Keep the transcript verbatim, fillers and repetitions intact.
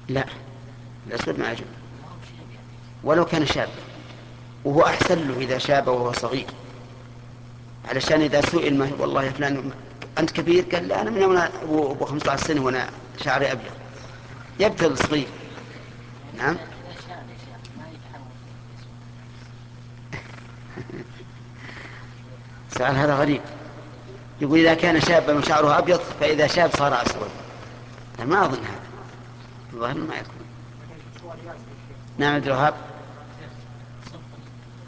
لا، الأسود ما يجب ولو كان شابا، وهو أحسن له إذا شاب وهو صغير، علشان إذا سئل ما والله يا فلان أنت كبير، قال لا أنا من يوم أبو خمسة عشر سنة وأنا شعري أبيض، يبتل صغير. نعم. سؤال هذا غريب، يقول إذا كان شابا وشعره أبيض فإذا شاب صار أسود، ما أظن هذا، الظاهر ما يكون. نعم عبد الوهاب.